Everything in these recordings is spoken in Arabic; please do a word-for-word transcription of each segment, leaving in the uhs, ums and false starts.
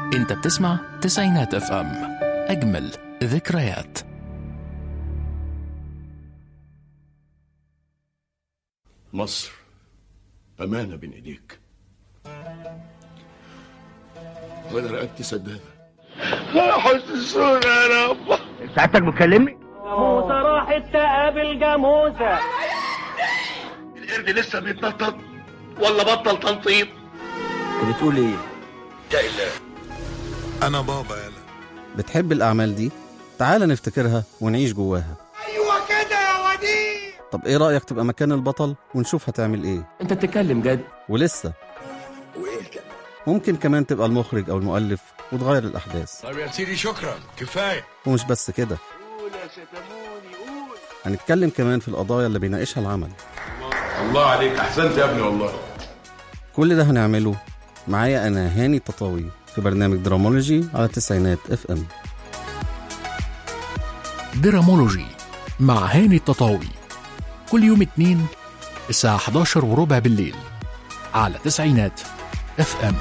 انت بتسمع تسعينات اف ام، اجمل ذكريات. مصر أمانة بين إيديك، وأنا رقبتي سدادة. حسسونا يا رب. ساعتك بتكلمني؟ موسى راحت تقابل جاموسة. القرد لسه بيتنطط ولا بطل تنطيط؟ انت بتقول ايه؟ يا إله أنا بابا يالا. بتحب الأعمال دي؟ تعال نفتكرها ونعيش جواها. أيوة كده يا وديع. طب إيه رأيك تبقى مكان البطل ونشوف هتعمل إيه؟ انت بتتكلم جد؟ ولسه وإيه كده؟ ممكن كمان تبقى المخرج أو المؤلف وتغير الأحداث. طب يا سيدي شكرا، كفاية. ومش بس كده، قول يا شتموني قول. هنتكلم كمان في القضايا اللي بيناقشها العمل. الله عليك، أحسنت يا ابني والله. كل ده هنعمله معايا أنا هاني التطاوي في برنامج درامولوجي على تسعينات اف ام. درامولوجي مع هاني التطاوي، كل يوم اتنين الساعة حداشر وربع بالليل على تسعينات اف ام.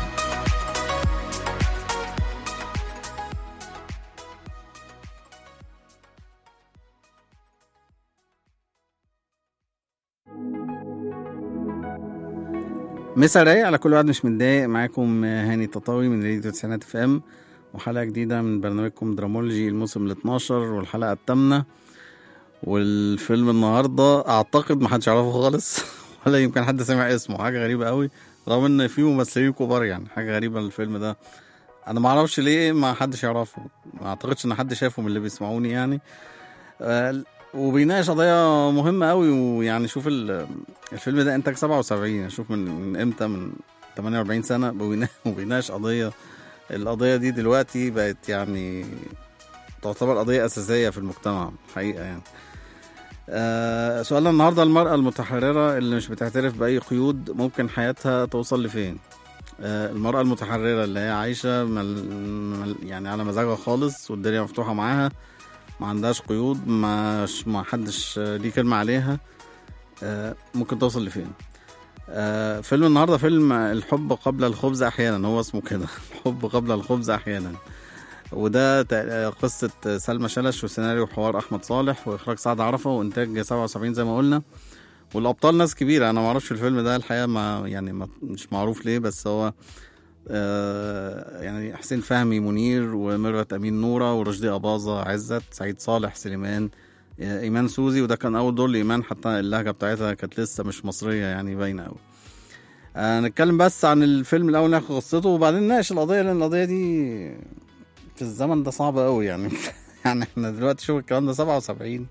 مسا رايق على كل واحد مش متضايق. معاكم هاني التطاوي من راديو تسعينات اف ام، وحلقة جديدة من برنامجكم درامولوجي الموسم الاتناشر والحلقة التامنة. والفيلم النهاردة اعتقد محدش يعرفه خالص ولا يمكن حد سمع اسمه. حاجة غريبة قوي رغم ان فيه ممثلين كبار، يعني حاجة غريبة. الفيلم ده انا ما اعرفش ليه ما حدش يعرفه، ما اعتقدش ان حد شافه من اللي بيسمعوني يعني. آه وبيناقش قضايا مهمة قوي. ويعني شوف الفيلم ده انتاج سبعة وسبعين، شوف من, من امتى، من ثمانية وأربعين سنة، وبيناقش قضية. القضية دي دلوقتي بقت يعني تعتبر قضية أساسية في المجتمع حقيقة يعني. آه سؤالنا النهاردة: المرأة المتحررة اللي مش بتعترف بأي قيود ممكن حياتها توصل لفين؟ آه المرأة المتحررة اللي هي عايشة مل مل يعني على مزاجها خالص والدنيا مفتوحة معاها، ما عندهاش قيود، مش ما حدش ليه كلمة عليها، آه ممكن توصل لفين؟ آه فيلم النهاردة فيلم الحب قبل الخبز أحيانا، هو اسمه كده الحب قبل الخبز أحيانا. وده قصة سلمى شلش وسيناريو وحوار أحمد صالح وإخراج سعد عرفة وإنتاج سبعة وسبعين زي ما قلنا. والأبطال ناس كبيرة، أنا معرفش الفيلم ده الحقيقة، ما يعني ما مش معروف ليه، بس هو آه يعني حسين فهمي منير، وميرفت أمين نورة، ورشدي أباظة، عزت سعيد صالح، سليمان، إيمان سوزي. وده كان أول دور لإيمان، حتى اللهجة بتاعتها كانت لسه مش مصرية يعني باينة أوي. آه نتكلم بس عن الفيلم الأول، ناخد قصته وبعدين نناقش القضية، لأن القضية دي في الزمن ده صعبة أوي يعني. يعني احنا دلوقتي شوف الكلام ده سبعة وسبعين،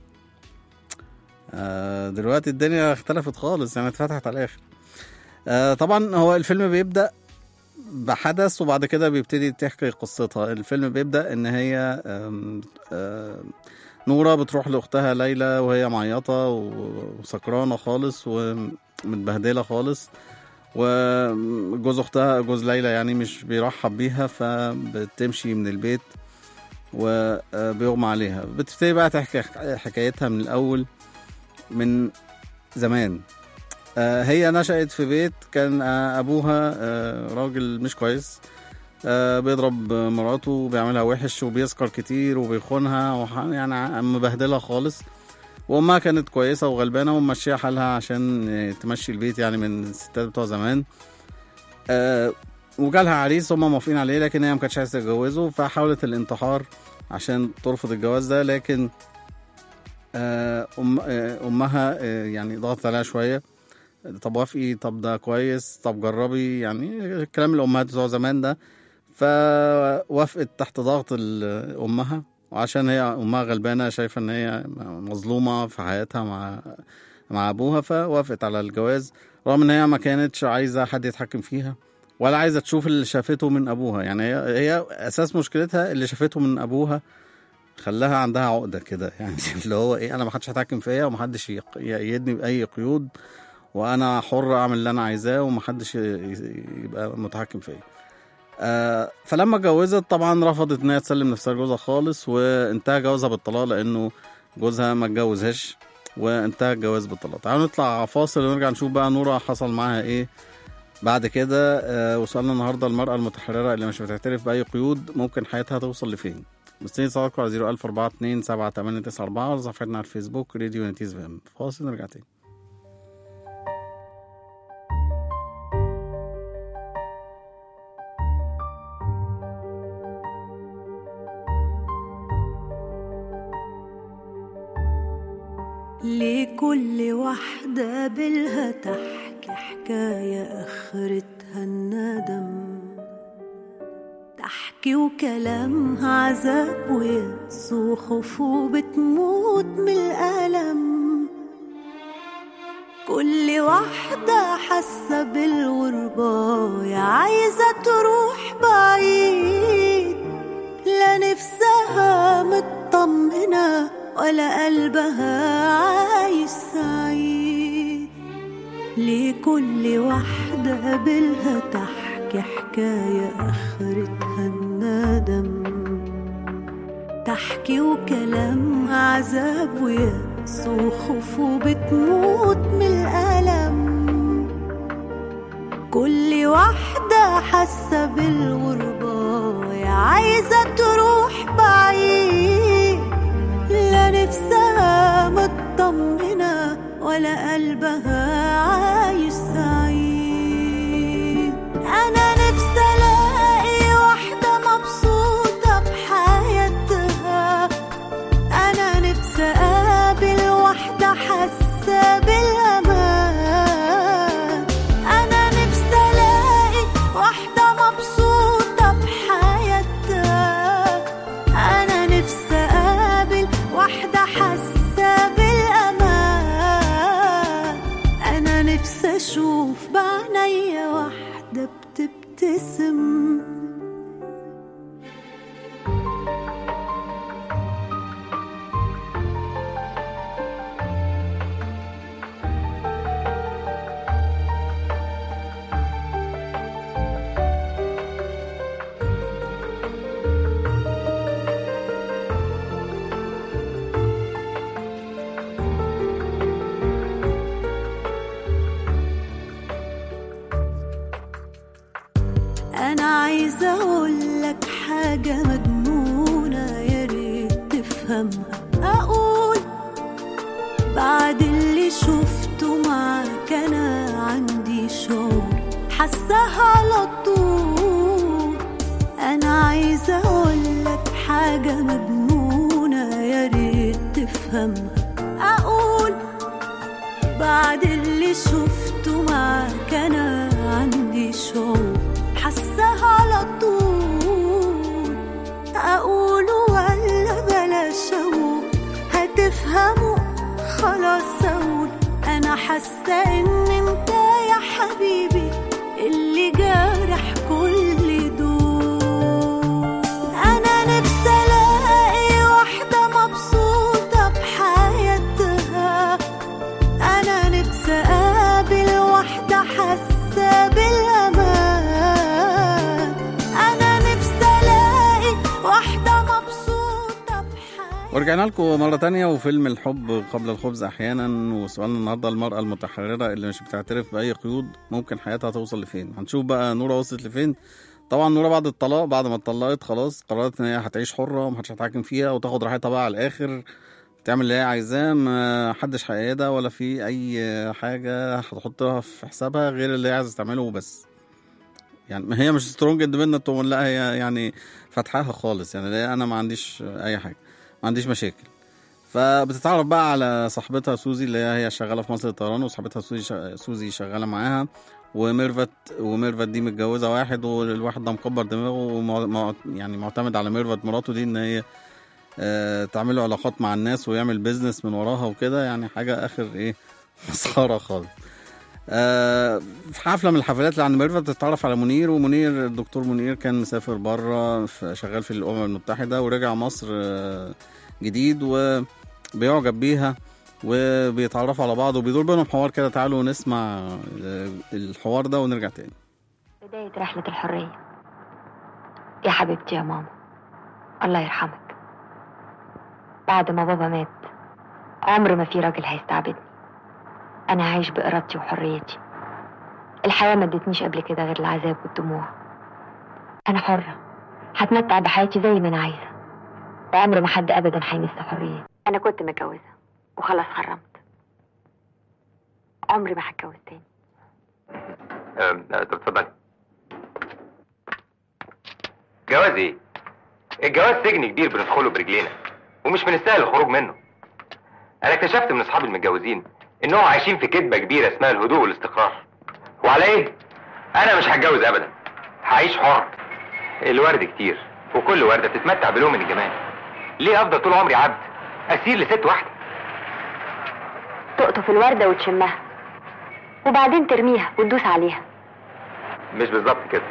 آه دلوقتي الدنيا اختلفت خالص يعني، اتفتحت على الآخر. آه طبعا هو الفيلم بيبدأ بحدث وبعد كده بيبتدي تحكي قصتها. الفيلم بيبدأ ان هي آم آم نورة بتروح لأختها ليلى وهي معيطة وسكرانة خالص ومتبهدلة خالص، وجوز أختها جوز ليلى يعني مش بيرحب بيها، فبتمشي من البيت وبيغمى عليها. بتبتدي بقى تحكي حكايتها من الأول من زمان. هي نشأت في بيت كان أبوها راجل مش كويس، بيضرب مراته وبيعملها وحش وبيسكر كتير وبيخونها يعني مبهدلة خالص. وأمها كانت كويسة وغلبانة ومشيها حالها عشان تمشي البيت يعني من الستات بتوع زمان. وجالها عريس هم موافقين عليه، لكن هي مكانتش عايزة تتجوزه، فحاولت الانتحار عشان ترفض الجواز ده. لكن أم أمها يعني ضغطت عليها شوية، طب وافقي، طب ده كويس، طب جربي، يعني الكلام الأمهات بتوع زمان ده. فوافقت تحت ضغط أمها، وعشان هي أمها غلبانة شايفة ان هي مظلومة في حياتها مع مع أبوها، فوافقت على الجواز رغم ان هي ما كانتش عايزة حد يتحكم فيها ولا عايزة تشوف اللي شافته من أبوها. يعني هي, هي أساس مشكلتها اللي شافته من أبوها خلاها عندها عقدة كده يعني اللي هو ايه، أنا ما حدش هتحكم فيا ومحدش يقيدني بأي قيود، وأنا حر أعمل اللي أنا عايزاه ومحدش يبقى متحكم فيا. آه فلما اتجوزت طبعا رفضت ان هي تسلم نفسها لجوزها خالص، وانتهى جوازها بالطلاق لانه جوزها ما اتجوزهاش، وانتهى الجواز بالطلاق. تعالوا نطلع فاصل ونرجع نشوف بقى نورة حصل معاها ايه بعد كده آه وصلنا النهارده المرأة المتحررة اللي مش بتعترف بأي قيود ممكن حياتها توصل لفين. مستنيين صوتكم على صفر ألف أربعة اتنين سبعة تمانية تسعة أربعة وصفحتنا على الفيسبوك راديو يونيتيز اف ام. فاصل نرجع تاني. لكل واحدة بالها تحكي حكاية آخرتها الندم، تحكي وكلامها عذاب ويأس وخوف وبتموت من الألم. كل واحدة حاسة بالغربة يا عايزة تروح بعيد، لا نفسها مطمنة ولا قلبها عايش سعيد. لكل واحدة بالها تحكي حكاية آخرتها الندم، تحكي وكلامها عذاب ويأس وخوف وبتموت من الألم. كل واحدة حاسة بالغربة يا عايزة تروح بعيد، لا نفسها مطمنة ولا قلبها عايش سعيد. أنا نفسي ألاقي واحدة مبسوطة بحياتها، أنا نفسي أقابل واحدة حاسة بالأمان، أنا نفسي ألاقي واحدة مبسوطة بحياتها، أنا نفسي أقابل واحدة حاسة بالأمان، أنا نفسي أشوف بعينيا واحدة بتبتسم. أنا عايزة أقولك حاجة مجنونة يا ريت تفهمها، أقول بعد اللي شفته معاك أنا عندي شعور حاساها على طول. أنا عايزة أقولك حاجة مجنونة يا ريت تفهمها، أقول بعد اللي شفته معاك أنا عندي شعور حاساها على طول. أقول ولا بلاش أقول، هتفهموا خلاص أقول. أنا حاسة إن أنت يا حبيبي اللي جارح كل دول. أنا نفسي ألاقي واحدة مبسوطة بحياتها، أنا نفسي أقابل واحدة حاسة بالأمان، أنا نفسي ألاقي واحدة مبسوطة بحياتها. ورجعنا لكم مرة تانية وفيلم الحب قبل الخبز أحيانا. وسؤالنا النهاردة المرأة المتحررة اللي مش بتعترف بأي قيود ممكن حياتها توصل لفين. هنشوف بقى نورة وصلت لفين. طبعا نورة بعد الطلاق، بعد ما اتطلقت خلاص قررت ان هي هتعيش حرة ومحدش هيتحكم فيها وتاخد راحتها بقى على الآخر، تعمل اللي هي عايزاه، ما حدش هيقيدها ولا في أي حاجة هتحطها في حسابها غير اللي هي عايزة تعمله وبس. يعني ما هي مش سترونج اندبندنت، لا هي يعني فتحاها خالص، يعني انا ما عنديش اي حاجه، ما عنديش مشاكل. فبتتعرف بقى على صاحبتها سوزي اللي هي شغاله في مصر الطيران، وصاحبتها سوزي سوزي شغاله معاها، وميرفت وميرفت دي متجوزه واحد، والواحد ده مكبر دماغه ومع يعني معتمد على ميرفت مراته دي ان هي آه تعمل له علاقات مع الناس ويعمل بيزنس من وراها وكده، يعني حاجه اخر ايه مسخره خالص. آه في حفله من الحفلات اللي عند ميرفت بتتعرف على منير، ومنير الدكتور منير كان مسافر بره شغال في الامم المتحده ورجع مصر آه جديد وبيعجب بيها وبيتعرفوا على بعض وبيدور بينهم حوار كده. تعالوا نسمع الحوار ده ونرجع تاني. بداية رحلة الحرية يا حبيبتي يا ماما، الله يرحمك. بعد ما بابا مات عمر ما في راجل هيستعبدني، أنا هعيش بإرادتي وحريتي. الحياة ما ادتنيش قبل كده غير العذاب والدموع. أنا حرة، هتمتع بحياتي زي ما أنا عايزة، وعمر ما حد أبدا هينسى حرية. أنا كنت متجوزة وخلاص حرمت، عمري ما هتجوز تاني. أه، طب اتفضلي. جواز ايه؟ الجواز سجن كبير بندخله برجلينا ومش من السهل الخروج منه. انا اكتشفت من اصحابي المتجوزين انهم عايشين في كذبه كبيره اسمها الهدوء والاستقرار. وعلى ايه؟ انا مش هتجوز ابدا، هعيش حر. الورد كتير وكل ورده بتتمتع بلون من الجمال. ليه افضل طول عمري عبد اسير لست واحده؟ تقطف الوردة وتشمها وبعدين ترميها وتدوس عليها. مش بالظبط كده،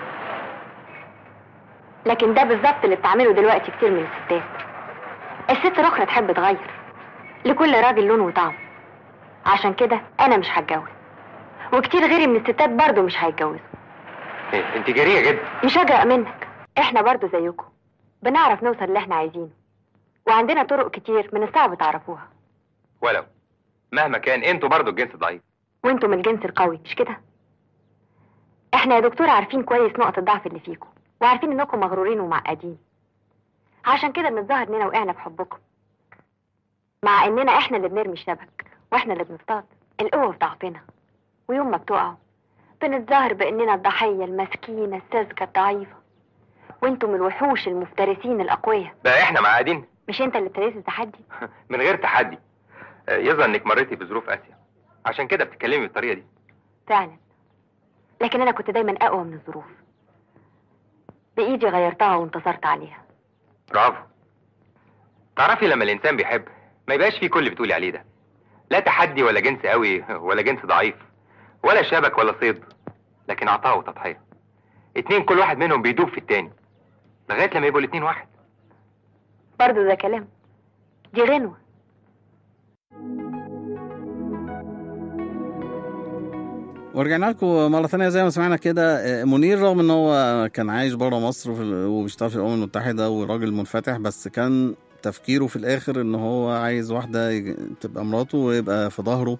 لكن ده بالظبط اللي بتعمله دلوقتي كتير من الستات. الست الاخرى تحب تغير، لكل راجل لون وطعم. عشان كده انا مش هتجوز، وكتير غيري من الستات برضو مش هيتجوزوا. ايه انت جريئه جدا. مش اجرأ منك، احنا برضو زيكم بنعرف نوصل اللي احنا عايزينه، وعندنا طرق كتير من الصعب تعرفوها. ولو مهما كان انتوا برضو الجنس ضعيف، وانتوا من الجنس القوي، مش كده؟ احنا يا دكتور عارفين كويس نقط الضعف اللي فيكم، وعارفين انكم مغرورين ومعقدين. عشان كده بنتظاهر اننا وقعنا في حبكم، مع اننا احنا اللي بنرمي الشبك واحنا اللي بنصطاد. القوه في ضعفنا، ويوم ما بتقعوا بنتظاهر باننا الضحيه المسكينه الساذجه الضعيفه، وانتم الوحوش المفترسين الاقوياء. بقى احنا معقدين؟ مش انت اللي ابتديت التحدي؟ من غير تحدي. يظهر انك مريتي بظروف قاسيه، عشان كده بتتكلمي بالطريقه دي. فعلا، لكن انا كنت دايما اقوى من الظروف، بايدي غيرتها وانتصرت عليها. برافو. تعرفي لما الانسان بيحب ما يبقاش فيه كل اللي بتقولي عليه ده، لا تحدي ولا جنس قوي ولا جنس ضعيف ولا شبك ولا صيد، لكن عطاء وتضحيه. اتنين كل واحد منهم بيدوب في التاني لغايه لما يبقوا الاتنين واحد. برضه ده كلام، دي غنوه. ورجعنا لكم مرة ثانية. زي ما سمعنا كده، منير رغم ان هو كان عايش بره مصر وبيشتغل في الأمم المتحدة وراجل منفتح، بس كان تفكيره في الآخر ان هو عايز واحدة تبقى مراته ويبقى في ظهره،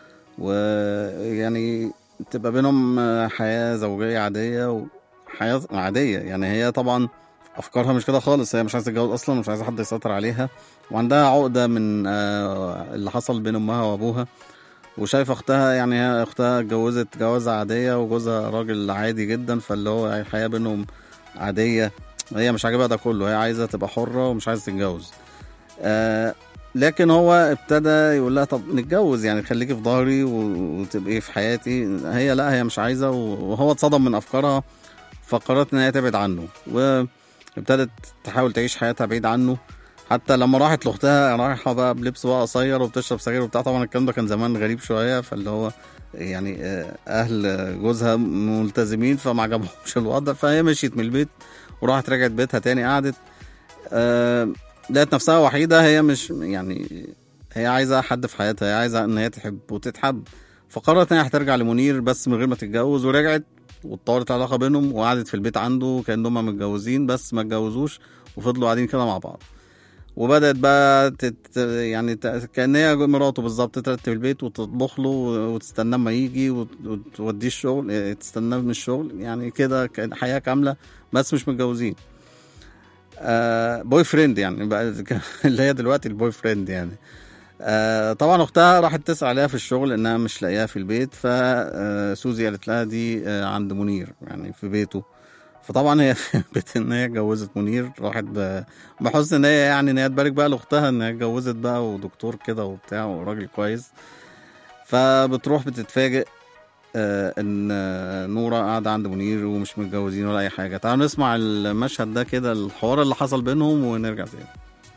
ويعني تبقى بينهم حياة زوجية عادية وحياة عادية. يعني هي طبعا أفكارها مش كده خالص، هي مش عايزة تتجوز أصلا، مش عايزة حد يسيطر عليها، وعندها عقدة من اللي حصل بين أمها وأبوها، وشايف اختها يعني هي اختها اتجوزت جوازة عادية وجوزها راجل عادي جدا، فاللي هو الحياة بينهم عادية. هي مش عاجبها ده كله، هي عايزة تبقى حرة ومش عايزة تتجوز. آه لكن هو ابتدى يقول لها طب نتجوز، يعني خليكي في ظهري وتبقي في حياتي. هي لا، هي مش عايزة، وهو اتصدم من افكارها، فقررت ان هي تبعد عنه، وابتدت تحاول تعيش حياتها بعيد عنه. حتى لما راحت لاختها رايحه بقى بلبس بقى قصير وبتشرب سجاير وبتاع. طبعا الكلام ده كان زمان غريب شويه، فاللي هو يعني اهل جوزها ملتزمين فما عجبهمش الوضع، فهي مشيت من البيت وراحت رجعت بيتها تاني. قعدت آه لقت نفسها وحيده، هي مش يعني هي عايزه حد في حياتها، هي عايزه ان هي تحب وتتحب، فقررت ان هي هترجع لمنير بس من غير ما تتجوز. ورجعت واتطورت العلاقه بينهم، وقعدت في البيت عنده كانهم متجوزين بس ما اتجوزوش، وفضلوا قاعدين كده مع بعض. وبدأت بقى تت يعني كأن هي مراته بالظبط، ترتب البيت وتطبخ له وتستناه ما يجي وتوديه الشغل، تستناه من الشغل، يعني كده حياة كاملة بس مش متجوزين. آه بوي فريند يعني بقى اللي هي دلوقتي البوي فريند يعني. آه طبعا اختها راحت تسأل عليها في الشغل انها مش لاقيها في البيت، فسوزي قالت لها دي عند منير يعني في بيته. فطبعا هي بت ان هي اتجوزت منير، راحت بحسن ان هي يعني ان هي تبارك بقى لاختها ان هي اتجوزت بقى ودكتور كده وبتاع وراجل كويس. فبتروح بتتفاجئ آه ان نورة قاعده عند منير ومش متجوزين ولا اي حاجه. تعالوا نسمع المشهد ده كده، الحوار اللي حصل بينهم، ونرجع تاني.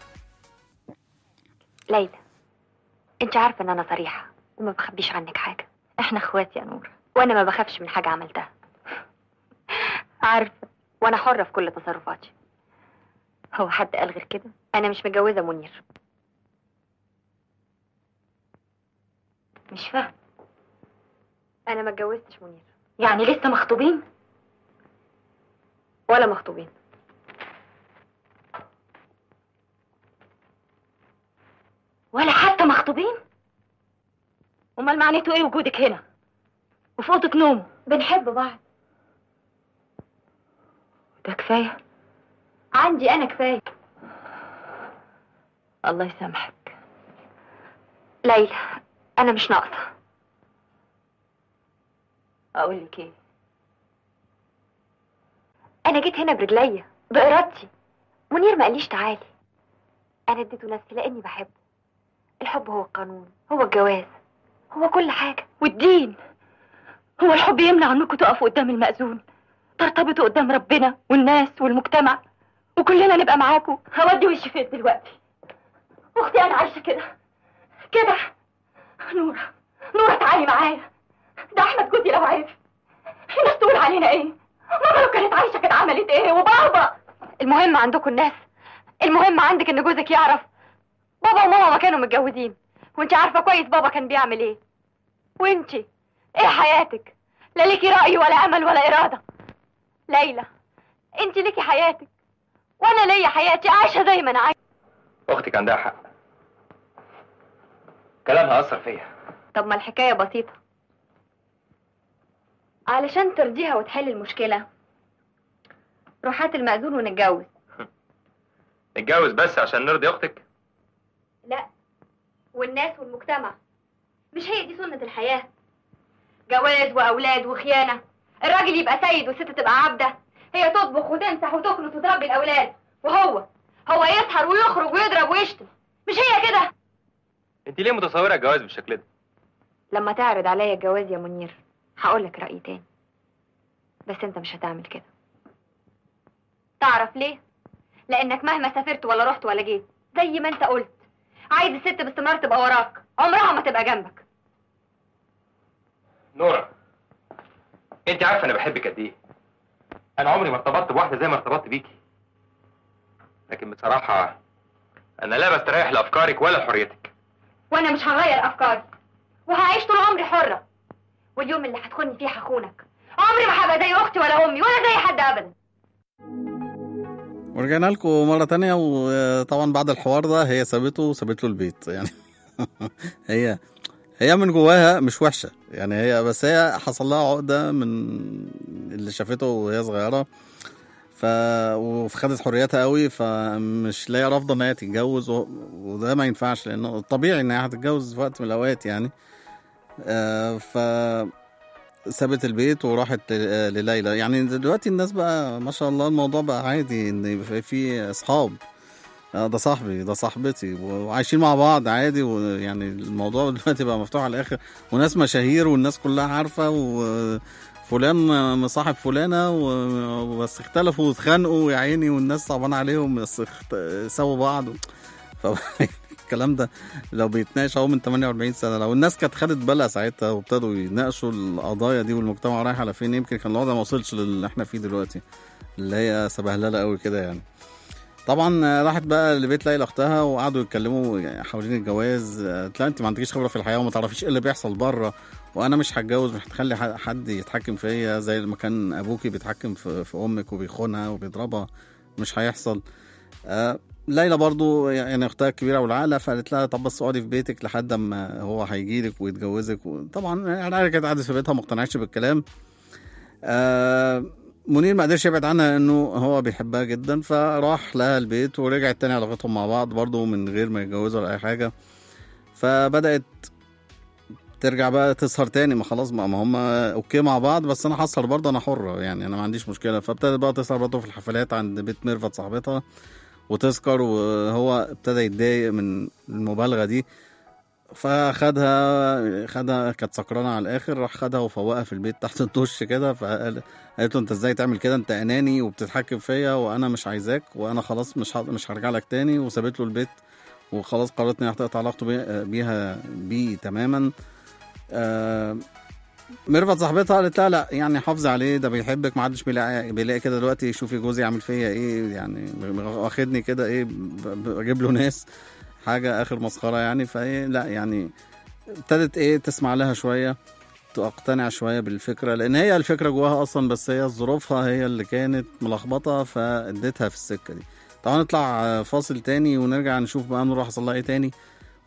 ليلى، انت عارفه ان انا صريحه وما بخبيش عنك حاجه. احنا اخوات يا نور، وانا ما بخافش من حاجه عملتها. عارفه، وانا حره في كل تصرفاتي. هو حد قال غير كده؟ انا مش متجوزه منير. مش فاهم. انا ما اتجوزتش منير. يعني لسه مخطوبين؟ ولا مخطوبين. ولا حتى مخطوبين؟ امال معناته ايه وجودك هنا وفي اوضه نومه بنحب بعض. ده كفاية؟ عندي انا كفاية. الله يسامحك. ليلى انا مش ناقصة. اقول لك ايه؟ انا جيت هنا برجليا بارادتي. منير ما قاليش تعالي، انا اديته نفسي لاني بحبه. الحب هو القانون، هو الجواز، هو كل حاجة. والدين هو الحب يمنع انكم تقفوا قدام المأذون، ترتبطوا قدام ربنا والناس والمجتمع، وكلنا نبقى معاكم. هودي وشي فين دلوقتي؟ اختي انا عايشه كده كده. نوره نوره تعالي معايا. ده احمد جوزي لو عرف الناس تقول علينا ايه؟ ماما لو كانت عايشه كانت عملت ايه؟ وبابا. المهم عندكم الناس، المهم عندك ان جوزك يعرف. بابا وماما ما كانوا متجوزين، وانت عارفه كويس بابا كان بيعمل ايه. وانت ايه حياتك؟ لا ليكي رأي ولا امل ولا اراده. ليلى انت ليكي حياتك وانا ليا حياتي، عايشه زي ما انا عايشه. اختك عندها حق، كلامها اثر فيا. طب ما الحكايه بسيطه. علشان ترضيها وتحل المشكله روح هات المأذون ونتجوز. نتجوز بس عشان نرضي اختك؟ لا، والناس والمجتمع. مش هي دي سنه الحياه؟ جواز واولاد وخيانه، الراجل يبقى سيد والست تبقى عبده، هي تطبخ وتمسح وتكنس وتربي الاولاد، وهو هو يسهر ويخرج ويضرب ويشتم. مش هي كده؟ انت ليه متصوره الجواز بالشكل ده؟ لما تعرض عليا الجواز يا منير هقولك رأي تاني، بس انت مش هتعمل كده. تعرف ليه؟ لانك مهما سافرت ولا رحت ولا جيت زي ما انت قلت عايز الست باستمرار تبقى وراك، عمرها ما تبقى جنبك. نورة، انت عارفه انا بحبك قد ايه. انا عمري ما ارتبطت بواحده زي ما ارتبطت بيكي، لكن بصراحه انا لا بستريح لافكارك ولا لحريتك. وانا مش هغير افكاري وهعيش طول عمري حره، واليوم اللي هتخوني فيه هخونك. عمري ما هبقى زي اختي ولا امي ولا زي حد ابدا. ورجعنا لكم مرة تانية، وطبعا بعد الحوار ده هي سابته وسابت له البيت يعني. هي هي من جواها مش وحشة يعني، هي بس هي حصل لها عقدة من اللي شافته وهي صغيرة، ف وخدت حريتها قوي، فمش لاقيه رافضة ان هي تتجوز، و... وده ما ينفعش لانه طبيعي ان هي هتتجوز في وقت من الاوقات يعني. آه ف سابت البيت وراحت لليلى. يعني دلوقتي الناس بقى ما شاء الله الموضوع بقى عادي، ان في اصحاب، ده صاحبي ده صاحبتي وعايشين مع بعض عادي، ويعني الموضوع دلوقتي بقى مفتوح على الاخر، وناس مشاهير والناس كلها عارفه، وفلان مصاحب فلانه، وبس اختلفوا واتخانقوا يا عيني، والناس صعبان عليهم بس سووا بعض. الكلام ده لو بيتناقش اهو من ثمانية وأربعين سنه، لو الناس كانت خدت بالها ساعتها وابتدوا يناقشوا القضايا دي والمجتمع رايح على فين، يمكن كان الوضع ما وصلش للي احنا فيه دلوقتي اللي هي سبهلله قوي كده يعني. طبعا راحت بقى لبيت ليلى اختها وقعدوا يتكلموا يعني حوالين الجواز. لا انت ما عندكيش خبره في الحياه وما تعرفيش ايه اللي بيحصل بره، وانا مش هتجوز، مش هتخلي حد يتحكم فيا زي ما كان ابوكي بيتحكم في, في امك وبيخونها وبيضربها، مش هيحصل. آه ليلى برضو يعني اختها الكبيره والعاقله، فقالت لها طب بس اقعدي في بيتك لحد اما هو هيجيلك ويتجوزك. طبعا يعني كانت قاعده في بيتها ما اقتنعتش بالكلام. آه منير ما قدرش يبعد عنها انه هو بيحبها جدا، فراح لها البيت ورجعت تاني علاقتهم مع بعض برضو من غير ما يتجوزوا ولا اي حاجه. فبدات ترجع بقى تسهر تاني، ما خلاص ما هم اوكي مع بعض، بس انا هسهر برضه، انا حره يعني انا ما عنديش مشكله. فابتدت بقى تسهر برضه في الحفلات عند بيت ميرفت صاحبتها وتسكر، وهو ابتدى يتضايق من المبالغه دي، فخدها خدها كانت سكرانه على الاخر، راح خدها وفوقها في البيت تحت الدش كده، فقال قالت له انت ازاي تعمل كده، انت اناني وبتتحكم فيا وانا مش عايزاك وانا خلاص مش مش هرجع لك تاني، وسابت له البيت وخلاص قررت انها تقطع علاقته بيها بيه تماما. آه ميرفت صاحبتها قالت لا لا يعني حافظي عليه، ده بيحبك، ما حدش بيلاقي بيلاقي كده دلوقتي، شوفي جوزي يعمل فيا ايه يعني، واخدني كده ايه بجيب له ناس حاجه اخر مسخره يعني. فايه لا يعني ابتدت ايه تسمع لها شويه، تقتنع شويه بالفكره، لان هي الفكره جواها اصلا، بس هي ظروفها هي اللي كانت ملخبطه فاديتها في السكه دي. طبعا نطلع فاصل تاني ونرجع نشوف بقى نروح حصل لها ايه تاني،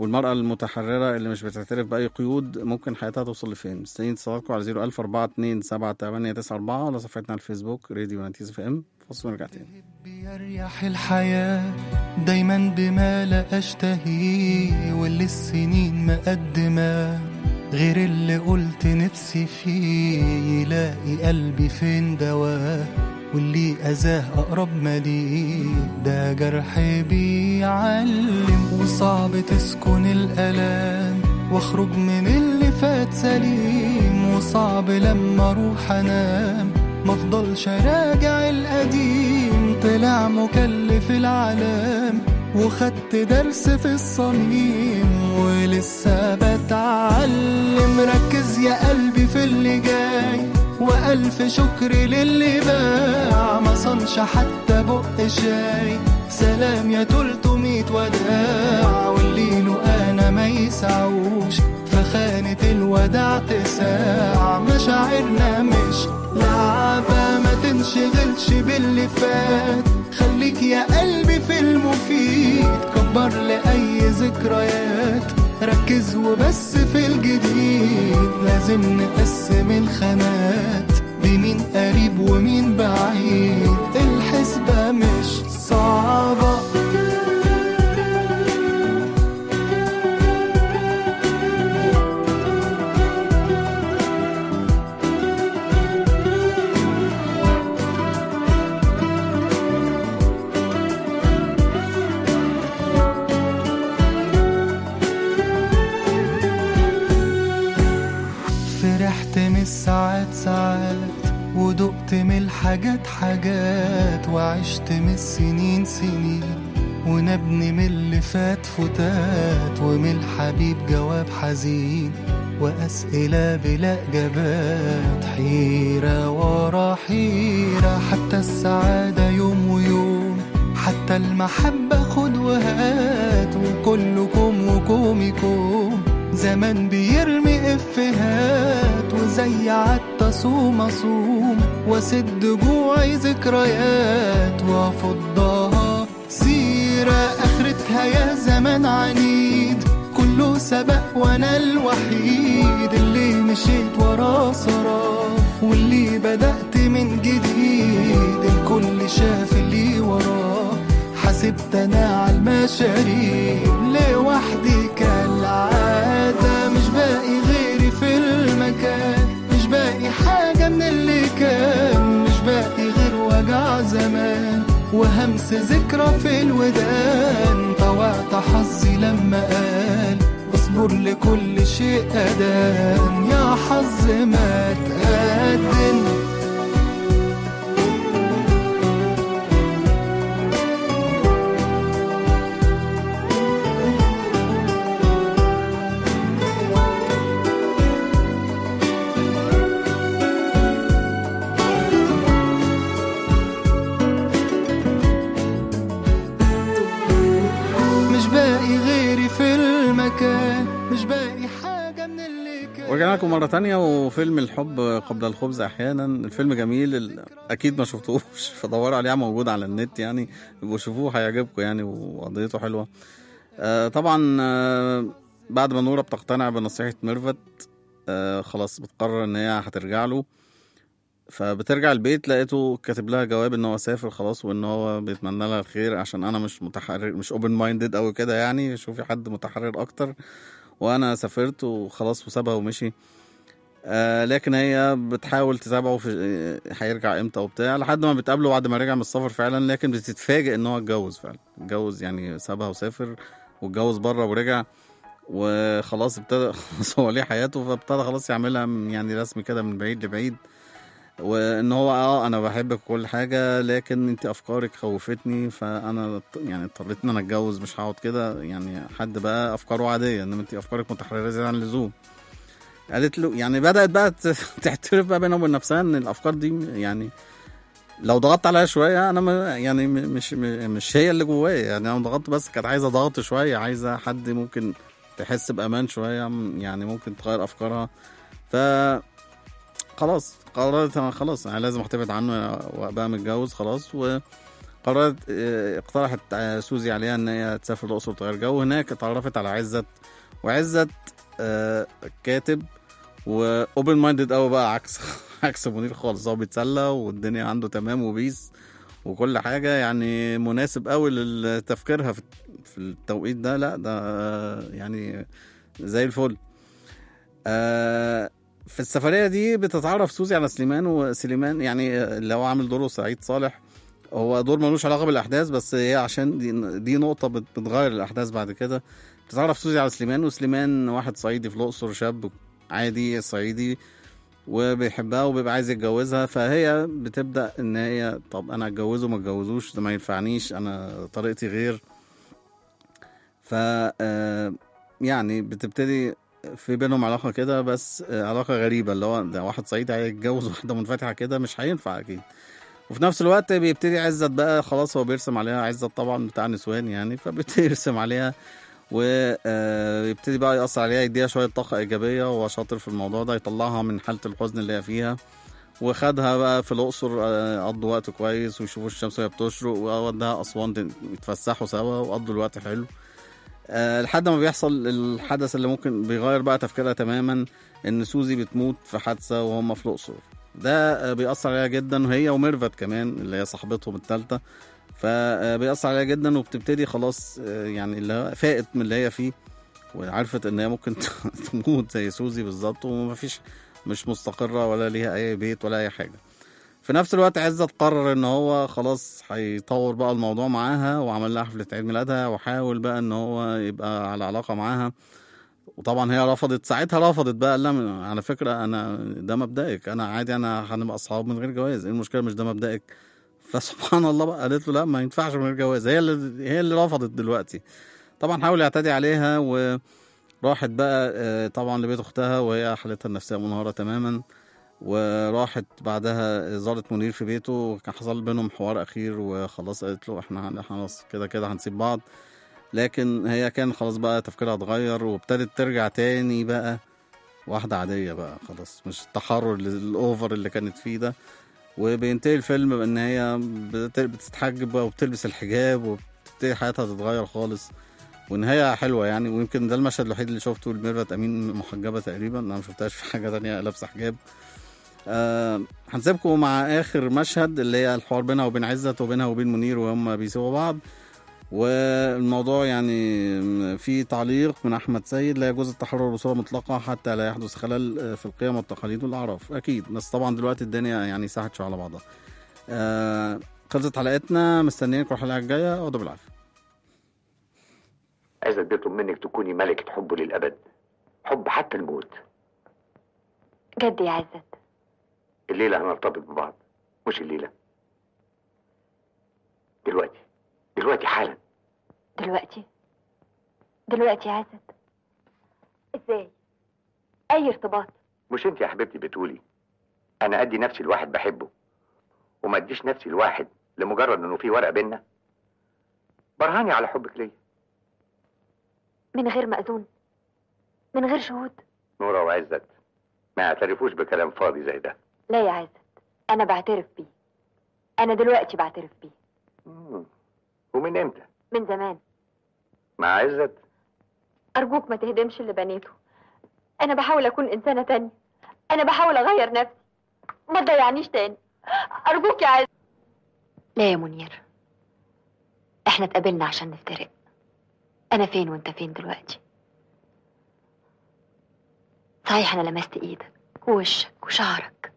والمرأة المتحررة اللي مش بتعترف بأي قيود ممكن حياتها توصل لفين؟ مستنيين اتصالاتكم على صفر ألف أربعة اتنين سبعة تمانية تسعة أربعة ولا صفحتنا على الفيسبوك راديو ناينتيز اف ام. فاصل ونرجع تاني. بيريح الحياة دايما بما لا أشتهيه، واللي السنين مقدمة غير اللي قلت نفسي فيه، يلاقي قلبي فين دواه واللي أذاه أقرب مليه. ده جرح بيعلم وصعب تسكن الألام، واخرج من اللي فات سليم، وصعب لما اروح انام مفضلش راجع القديم. طلع مكلف العالم وخدت درس في الصميم، ولسه بتعلم. ركز يا قلبي في اللي جاي، وألف شكر للي باع ما صنش حتى بق شاي. سلام يا تلتمية وداع، واللي له أنا ما يسعوش، فخانة الوداع تساع. مشاعرنا مش لعبة، ما تنشغلش باللي فات، خليك يا قلبي في المفيد. كبر لأي ذكريات، ركز وبس في الجديد. لازم نقسم الخانات بمين قريب ومين بعيد، الحسبة مش صعبة. فرحت من الساعات ساعات، ودقت من الحاجات حاجات، وعشت من السنين سنين، ونبني من اللي فات فتات. ومن الحبيب جواب حزين، وأسئلة بلا إجابات. حيرة ورا حيرة، حتى السعادة يوم ويوم، حتى المحبة خد وهات. وكلكم وكومكم زمان بيرمي افهات، وزي عدت صوم صوم وسد جوعي ذكريات، وافضها سيرة اخرتها يا زمان عنيد. كله سبق وانا الوحيد اللي مشيت ورا سراه، واللي بدأت من جديد. الكل شاف اللي وراه، حسبت انا على المشاريب لوحدي كالعادة. مش باقي غيري في المكان، مش باقي حاجة من اللي كان، مش باقي غير وجع زمان وهمس ذكرى في الودان. طوعت حظي لما قال اصبر لكل شيء أدان، يا حظ ما تقدم. مش باقي حاجة من اللي كان. ورجعنا لكم مرة تانية. وفيلم الحب قبل الخبز أحيانا، الفيلم جميل، أكيد ما شفتوش فدوروا عليه، موجود على النت يعني، يبقوا شوفوه هيعجبكم يعني، وقضيته حلوة. آه طبعا آه بعد ما نورة بتقتنع بنصيحة ميرفت، آه خلاص بتقرر ان هي هترجع له. فبترجع البيت لقيته كاتب لها جواب ان هو سافر خلاص، وان هو بيتمنى لها الخير، عشان انا مش متحرر، مش اوبن مايندد قوي كده يعني، شوفي حد متحرر اكتر، وانا سافرت وخلاص، وسابها ومشي. آه لكن هي بتحاول تتابعه في هيرجع امتى وبتاع، لحد ما بتقابله بعد ما رجع من السفر فعلا. لكن بتتفاجئ ان هو اتجوز فعلا، اتجوز يعني، سابها وسافر واتجوز بره ورجع، وخلاص ابتدى خلاص هو ليه حياته. فابتدى خلاص يعملها يعني رسمي كده من بعيد لبعيد، وان هو اه انا بحبك كل حاجه، لكن انت افكارك خوفتني، فانا يعني اضطريت ان انا اتجوز، مش هقعد كده يعني. حد بقى افكاره عاديه، انما انت افكارك متحرره زياده عن اللزوم. قالت له يعني، بدات بقى تعترف بقى بينهم وبين نفسها ان الافكار دي يعني لو ضغطت عليها شويه، انا ما يعني مش مش هي اللي جوايا يعني، انا ضغطت بس كانت عايزه ضغط شويه، عايزه حد ممكن تحس بامان شويه يعني، ممكن تغير افكارها. ف خلاص قررت انا خلاص انا لازم احتفظ عنه وابقى متجوز خلاص، و قررت آه، اقترحت آه، سوزي عليها ان هي تسافر الاقصر تغير جو. هناك اتعرفت على عزت، وعزت آه، كاتب واوبن مايندد قوي بقى، عكس عكس منير خالص. هو بيتسلى والدنيا عنده تمام وبيس وكل حاجه، يعني مناسب قوي لتفكيرها في في التوقيت ده. لا ده آه، يعني زي الفل. آه، في السفريه دي بتتعرف سوزي على سليمان، وسليمان يعني اللي هو عامل دوره سعيد صالح، هو دور ملوش علاقه بالاحداث، بس هي عشان دي, دي نقطه بت- بتغير الاحداث بعد كده. بتتعرف سوزي على سليمان، وسليمان واحد صعيدي في الاقصر، شاب عادي صعيدي وبيحبها وبيبقى عايز يتجوزها. فهي بتبدا ان هي طب انا اتجوزه ما اتجوزوش ده ما ينفعنيش، انا طريقتي غير. ف آه، يعني بتبتدي في بينهم علاقه كده، بس آه، علاقه غريبه، اللي هو ده واحد صعيدي هيتجوز واحده منفتحه كده، مش هينفع اكيد. وفي نفس الوقت بيبتدي عزت بقى خلاص، هو بيرسم عليها، عزت طبعا بتاع نسوان يعني، فبيبتدي يرسم عليها ويبتدي بقى يأثر عليها، يديها شوية طاقة إيجابية، وهو شاطر في الموضوع ده، يطلعها من حالة الحزن اللي هي فيها. وخدها بقى في الأقصر، آه، قضوا وقت كويس ويشوفوا الشمس وهي بتشرق، وودها أسوان يتفسحوا سوا وقضوا الوقت حلو. أه لحد ما بيحصل الحدث اللي ممكن بيغير بقى تفكيرها تماما، ان سوزي بتموت في حادثه وهم في الاقصر. ده آه، بيأثر عليها جدا، وهي وميرفت كمان اللي هي صاحبتهم الثالثه، فبيأثر عليها جدا. وبتبتدي خلاص آه، يعني اللي هو فاقت من اللي هي فيه، وعرفت ان هي ممكن تموت زي سوزي بالظبط، ومفيش مش مستقره ولا ليها اي بيت ولا اي حاجه. في نفس الوقت عزت قرر ان هو خلاص هيطور بقى الموضوع معاها، وعمل لها حفله عيد ميلادها، وحاول بقى ان هو يبقى على علاقه معاها. وطبعا هي رفضت، ساعتها رفضت بقى، قال لها على فكره انا ده مبدئك، انا عادي، انا هنبقى اصحاب من غير جواز، ايه المشكله؟ مش ده مبدئك؟ فسبحان الله بقى قالت له لا ما ينفعش من غير جواز. هي اللي هي اللي رفضت دلوقتي. طبعا حاول يعتدي عليها، وراحت بقى آه، طبعا لبيت اختها، وهي حالتها النفسيه منهاره تماما. وراحت بعدها زارت منير في بيته، وكان حصل بينهم حوار اخير، وخلاص قالت له احنا احنا خلاص كده كده هنسيب بعض. لكن هي كان خلاص بقى تفكيرها اتغير، وابتدت ترجع تاني بقى واحدة عادية بقى، خلاص مش التحرر الاوفر اللي كانت فيه ده. وبينتهي الفيلم بان هي بت- بتتحجب بقى وبتلبس الحجاب، وبتبتدي حياتها تتغير خالص، ونهاية حلوة يعني. ويمكن ده المشهد الوحيد اللي شفته لميرفت أمين محجبة تقريبا، أنا ما شفتهاش في حاجة تانية لابسة حجاب. آه هنسيبكم مع آخر مشهد، اللي هي الحوار بينها وبين عزت، وبينها وبين منير وهم بيسيبوا بعض. والموضوع يعني في تعليق من أحمد سيد: لا يجوز التحرر بصورة مطلقة حتى لا يحدث خلل في القيم والتقاليد والأعراف. أكيد، بس طبعا دلوقتي الدنيا يعني ساحت شوية على بعضها. آه خلصت حلقتنا، مستنيينكم الحلقة الجاية، اقعدوا بالعافية. عايز بيطلب منك تكوني ملكة حبه للأبد، حب حتى الموت. جد يا عزت؟ الليلة هنرتبط ببعض، مش الليلة، دلوقتي دلوقتي حالا. دلوقتي دلوقتي يا عزت؟ ازاي؟ اي ارتباط؟ مش انت يا حبيبتي بتقولي انا ادي نفسي لواحد بحبه، وما اديش نفسي لواحد لمجرد انه في ورقة بينا؟ برهاني على حبك ليا. من غير مأذون، من غير شهود. نورة وعزت ما اعترفوش بكلام فاضي زي ده. لا يا عزت، انا بعترف بيه، انا دلوقتي بعترف بيه. مم. ومن امتى؟ من زمان. مع عزت؟ ارجوك ما تهدمش اللي بنيته، انا بحاول اكون انسانة تانية، انا بحاول اغير نفسي، ما تضيعنيش تاني ارجوك يا عزت. لا يا منير، احنا اتقابلنا عشان نفترق، انا فين وانت فين دلوقتي؟ صحيح انا لمست ايدك ووشك وشعرك،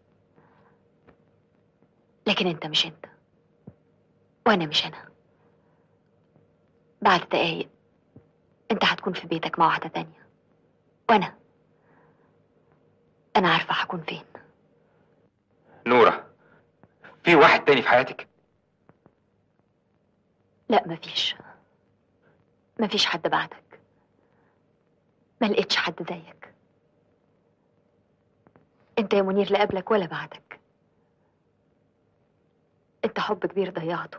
لكن انت مش انت وانا مش انا. بعد دقايق انت هتكون في بيتك مع واحدة تانية، وانا انا عارفة هكون فين. نورة، في واحد تاني في حياتك؟ لا مفيش، مفيش حد بعدك، ما لقيتش حد زيك. انت يا منير لا قبلك ولا بعدك، انت حب كبير ضيعته.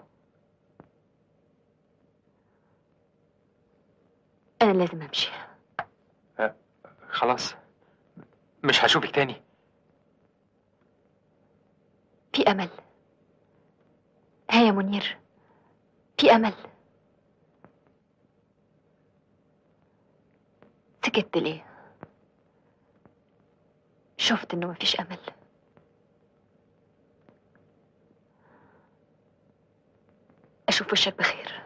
انا لازم امشي. أه خلاص مش هشوفك تاني. في امل. ها يا منير، في امل. سكت ليه؟ شفت انه مفيش امل. اشوف وشك بخير.